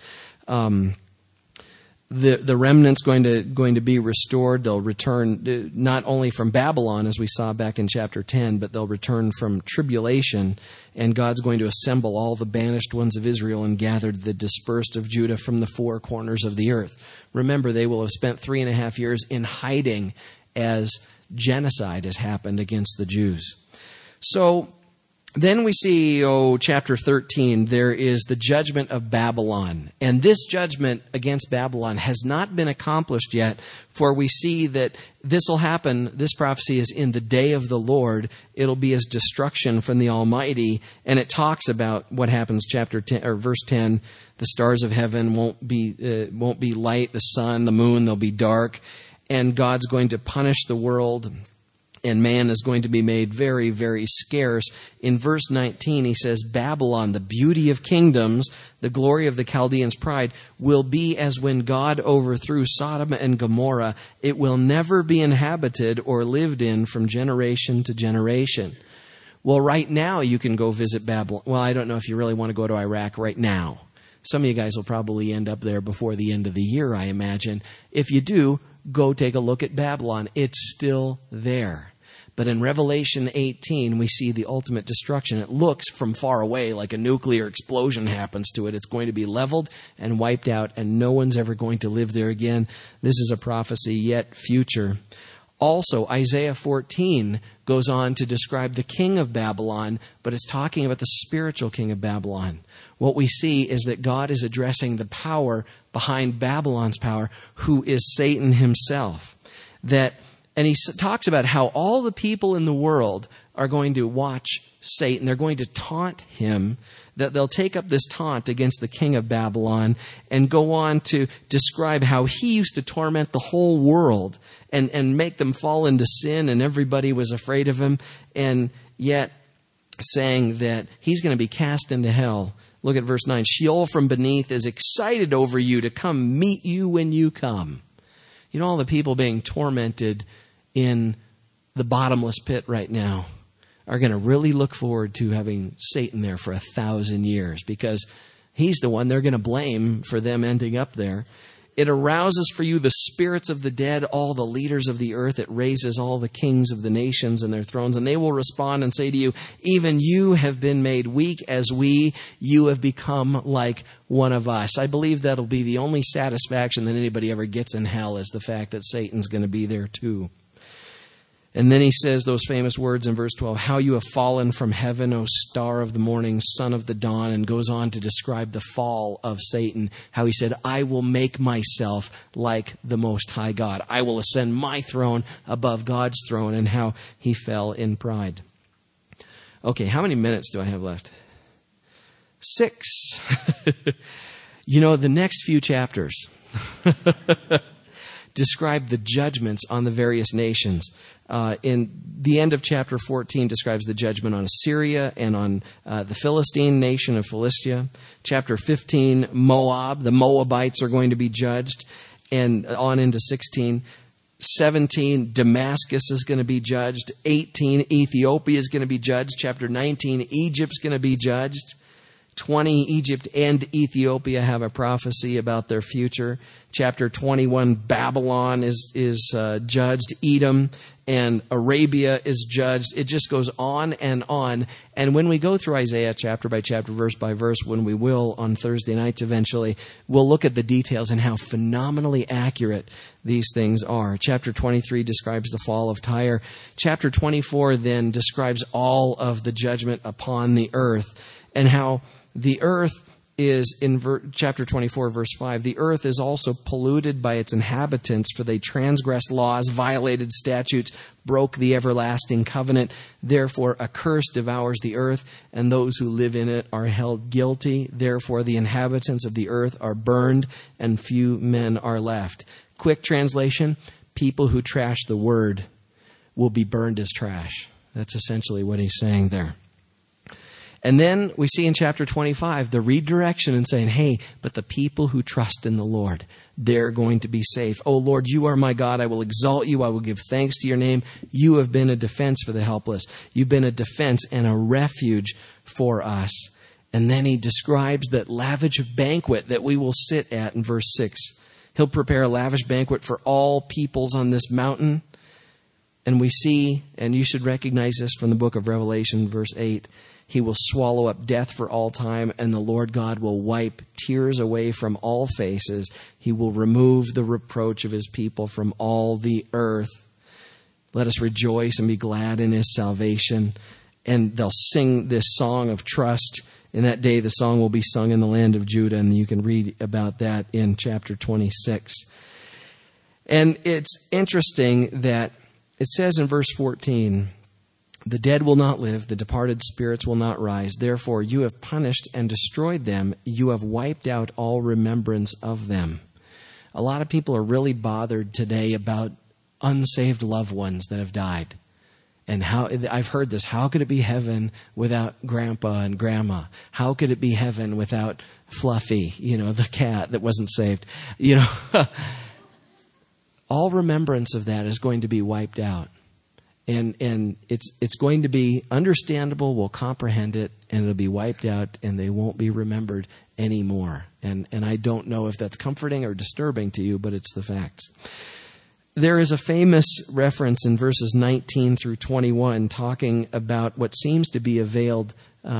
The remnant's going to be restored. They'll return not only from Babylon, as we saw back in chapter 10, but they'll return from tribulation, and God's going to assemble all the banished ones of Israel and gather the dispersed of Judah from the four corners of the earth. Remember, they will have spent 3.5 years in hiding as genocide has happened against the Jews. So then we see, chapter 13, there is the judgment of Babylon. And this judgment against Babylon has not been accomplished yet, for we see that this will happen, this prophecy is in the day of the Lord. It'll be as destruction from the Almighty. And it talks about what happens, chapter 10, or verse 10, the stars of heaven won't be light, the sun, the moon, they'll be dark. And God's going to punish the world And man is going to be made very, very scarce. In verse 19, he says, Babylon, the beauty of kingdoms, the glory of the Chaldeans' pride, will be as when God overthrew Sodom and Gomorrah. It will never be inhabited or lived in from generation to generation. Well, right now you can go visit Babylon. Well, I don't know if you really want to go to Iraq right now. Some of you guys will probably end up there before the end of the year, I imagine. If you do, go take a look at Babylon. It's still there. But in Revelation 18, we see the ultimate destruction. It looks from far away like a nuclear explosion happens to it. It's going to be leveled and wiped out, and no one's ever going to live there again. This is a prophecy yet future. Also, Isaiah 14 goes on to describe the king of Babylon, but it's talking about the spiritual king of Babylon. What we see is that God is addressing the power behind Babylon's power, who is Satan himself. And he talks about how all the people in the world are going to watch Satan. They're going to taunt him, that they'll take up this taunt against the king of Babylon and go on to describe how he used to torment the whole world and make them fall into sin, and everybody was afraid of him, and yet saying that he's going to be cast into hell. Look at verse 9. Sheol from beneath is excited over you to come meet you when you come. You know, all the people being tormented in the bottomless pit right now are going to really look forward to having Satan there for 1,000 years, because he's the one they're going to blame for them ending up there. It arouses for you the spirits of the dead, all the leaders of the earth. It raises all the kings of the nations and their thrones, and they will respond and say to you, even you have been made weak as we, you have become like one of us. I believe that'll be the only satisfaction that anybody ever gets in hell, is the fact that Satan's going to be there too. And then he says those famous words in verse 12, how you have fallen from heaven, O star of the morning, son of the dawn, and goes on to describe the fall of Satan, how he said, I will make myself like the Most High God. I will ascend my throne above God's throne, and how he fell in pride. Okay, how many minutes do I have left? 6. You know, the next few chapters describe the judgments on the various nations. In the end of chapter 14 describes the judgment on Assyria and on the Philistine nation of Philistia. Chapter 15, Moab, the Moabites are going to be judged, and on into 16. 17, Damascus is going to be judged. 18, Ethiopia is going to be judged. Chapter 19, Egypt's going to be judged. 20, Egypt and Ethiopia have a prophecy about their future. Chapter 21, Babylon is judged. Edom and Arabia is judged. It just goes on. And when we go through Isaiah chapter by chapter, verse by verse, when we will on Thursday nights eventually, we'll look at the details and how phenomenally accurate these things are. Chapter 23 describes the fall of Tyre. Chapter 24 then describes all of the judgment upon the earth, and how the earth is, in chapter 24, verse 5, the earth is also polluted by its inhabitants, for they transgressed laws, violated statutes, broke the everlasting covenant. Therefore, a curse devours the earth, and those who live in it are held guilty. Therefore, the inhabitants of the earth are burned, and few men are left. Quick translation, people who trash the word will be burned as trash. That's essentially what he's saying there. And then we see in chapter 25 the redirection and saying, hey, but the people who trust in the Lord, they're going to be safe. Oh Lord, you are my God. I will exalt you. I will give thanks to your name. You have been a defense for the helpless. You've been a defense and a refuge for us. And then he describes that lavish banquet that we will sit at in verse 6. He'll prepare a lavish banquet for all peoples on this mountain. And we see, and you should recognize this from the book of Revelation, verse 8, he will swallow up death for all time, and the Lord God will wipe tears away from all faces. He will remove the reproach of his people from all the earth. Let us rejoice and be glad in his salvation. And they'll sing this song of trust. In that day, the song will be sung in the land of Judah, and you can read about that in chapter 26. And it's interesting that it says in verse 14, the dead will not live, the departed spirits will not rise. Therefore, you have punished and destroyed them. You have wiped out all remembrance of them. A lot of people are really bothered today about unsaved loved ones that have died. And I've heard this, how could it be heaven without grandpa and grandma? How could it be heaven without Fluffy, the cat that wasn't saved? All remembrance of that is going to be wiped out. And it's going to be understandable, we'll comprehend it, and it'll be wiped out, and they won't be remembered anymore. And I don't know if that's comforting or disturbing to you, but it's the facts. There is a famous reference in verses 19 through 21 talking about what seems to be a veiled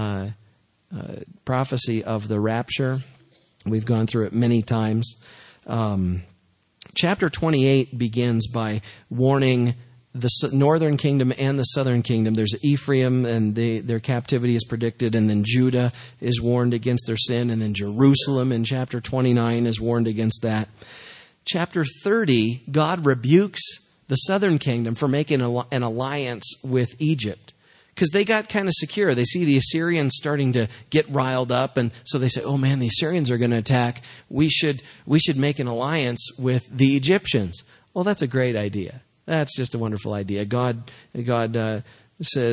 prophecy of the rapture. We've gone through it many times. Chapter 28 begins by warning the northern kingdom and the southern kingdom. There's Ephraim, and their captivity is predicted, and then Judah is warned against their sin, and then Jerusalem in chapter 29 is warned against that. Chapter 30, God rebukes the southern kingdom for making an alliance with Egypt, because they got kind of secure. They see the Assyrians starting to get riled up, and so they say, oh man, the Assyrians are going to attack. We should make an alliance with the Egyptians. Well, that's a great idea. That's just a wonderful idea. God says,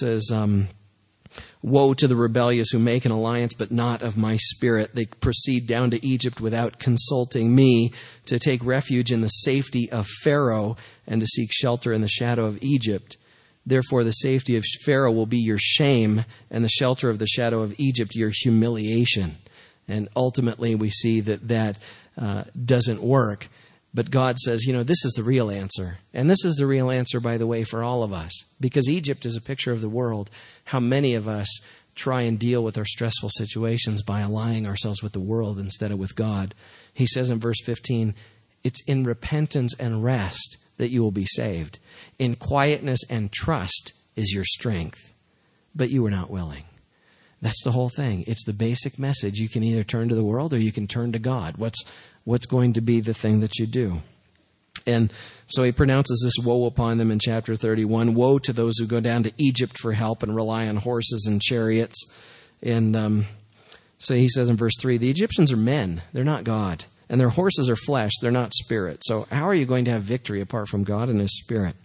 woe to the rebellious who make an alliance, but not of my spirit. They proceed down to Egypt without consulting me, to take refuge in the safety of Pharaoh and to seek shelter in the shadow of Egypt. Therefore, the safety of Pharaoh will be your shame, and the shelter of the shadow of Egypt your humiliation. And ultimately, we see that doesn't work. But God says, this is the real answer. And this is the real answer, by the way, for all of us. Because Egypt is a picture of the world. How many of us try and deal with our stressful situations by aligning ourselves with the world instead of with God. He says in verse 15, it's in repentance and rest that you will be saved. In quietness and trust is your strength. But you were not willing. That's the whole thing. It's the basic message. You can either turn to the world or you can turn to God. What's going to be the thing that you do? And so he pronounces this woe upon them in chapter 31. Woe to those who go down to Egypt for help and rely on horses and chariots. And so he says in verse 3, the Egyptians are men. They're not God. And their horses are flesh. They're not spirit. So how are you going to have victory apart from God and his spirit?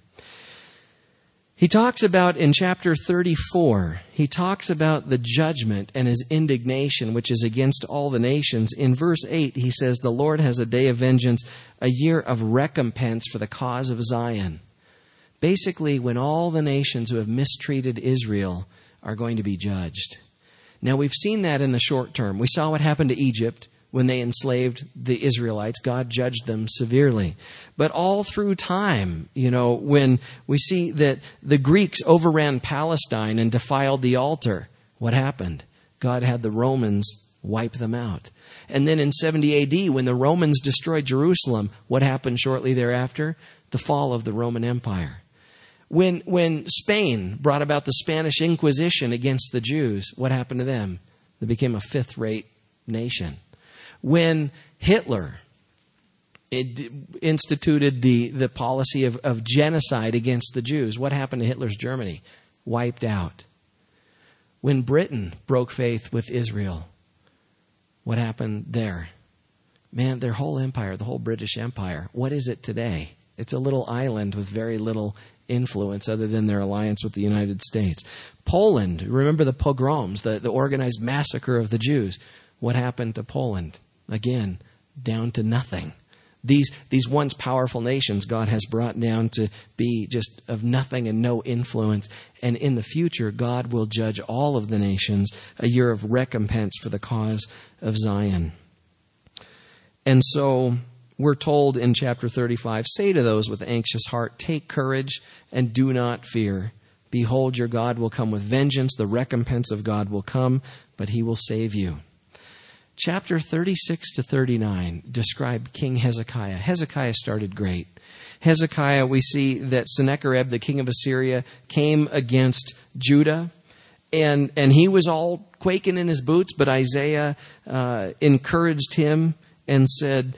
He talks about, in chapter 34, he talks about the judgment and his indignation, which is against all the nations. In verse 8, he says, the Lord has a day of vengeance, a year of recompense for the cause of Zion. Basically, when all the nations who have mistreated Israel are going to be judged. Now, we've seen that in the short term. We saw what happened to Egypt. When they enslaved the Israelites, God judged them severely. But all through time, when we see that the Greeks overran Palestine and defiled the altar, what happened? God had the Romans wipe them out. And then in 70 AD, when the Romans destroyed Jerusalem, what happened shortly thereafter? The fall of the Roman Empire. When Spain brought about the Spanish Inquisition against the Jews, what happened to them? They became a fifth-rate nation. When Hitler instituted the policy of genocide against the Jews, what happened to Hitler's Germany? Wiped out. When Britain broke faith with Israel, what happened there? Man, their whole empire, the whole British Empire, what is it today? It's a little island with very little influence other than their alliance with the United States. Poland, remember the pogroms, the organized massacre of the Jews. What happened to Poland? Again, down to nothing. These once powerful nations God has brought down to be just of nothing and no influence. And in the future, God will judge all of the nations, a year of recompense for the cause of Zion. And so we're told in chapter 35, say to those with anxious heart, take courage and do not fear. Behold, your God will come with vengeance. The recompense of God will come, but he will save you. Chapter 36 to 39 describe King Hezekiah. Hezekiah started great. Hezekiah, we see that Sennacherib, the king of Assyria, came against Judah, and he was all quaking in his boots, but Isaiah encouraged him and said,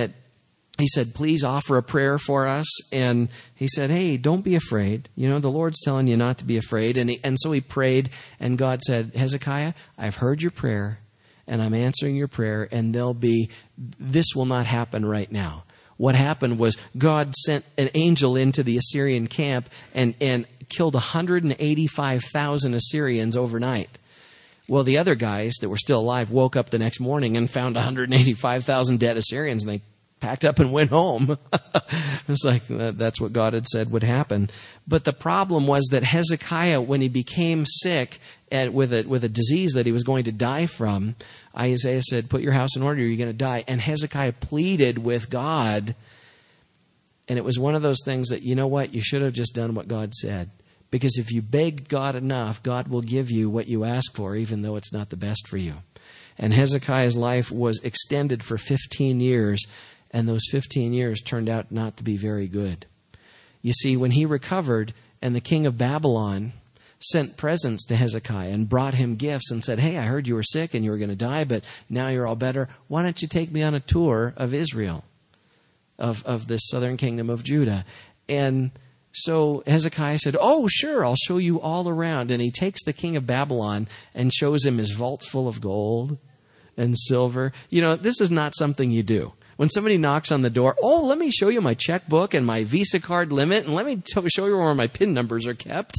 please offer a prayer for us. And he said, hey, don't be afraid. The Lord's telling you not to be afraid. And so he prayed, and God said, Hezekiah, I've heard your prayer. And I'm answering your prayer, and this will not happen right now. What happened was God sent an angel into the Assyrian camp and killed 185,000 Assyrians overnight. Well, the other guys that were still alive woke up the next morning and found 185,000 dead Assyrians, and they packed up and went home. It's like, that's what God had said would happen. But the problem was that Hezekiah, when he became sick with a disease that he was going to die from, Isaiah said, put your house in order, you're going to die. And Hezekiah pleaded with God. And it was one of those things that, you know what, you should have just done what God said. Because if you beg God enough, God will give you what you ask for, even though it's not the best for you. And Hezekiah's life was extended for 15 years, and those 15 years turned out not to be very good. You see, when he recovered, and the king of Babylon sent presents to Hezekiah and brought him gifts and said, hey, I heard you were sick and you were going to die, but now you're all better. Why don't you take me on a tour of Israel, of this southern kingdom of Judah? And so Hezekiah said, oh, sure, I'll show you all around. And he takes the king of Babylon and shows him his vaults full of gold and silver. You know, this is not something you do. When somebody knocks on the door, oh, let me show you my checkbook and my Visa card limit, and let me show you where my PIN numbers are kept.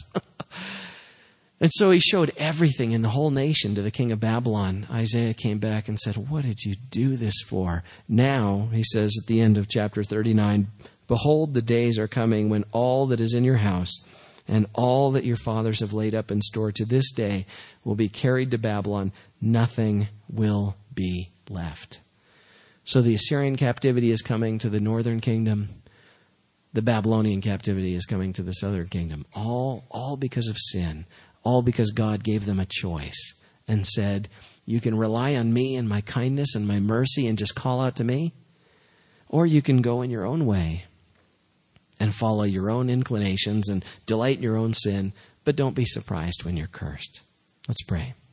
And so he showed everything in the whole nation to the king of Babylon. Isaiah came back and said, what did you do this for? Now, he says at the end of chapter 39, behold, the days are coming when all that is in your house and all that your fathers have laid up in store to this day will be carried to Babylon. Nothing will be left. So the Assyrian captivity is coming to the northern kingdom. The Babylonian captivity is coming to the southern kingdom. All because of sin. All because God gave them a choice and said, you can rely on me and my kindness and my mercy and just call out to me. Or you can go in your own way and follow your own inclinations and delight in your own sin. But don't be surprised when you're cursed. Let's pray.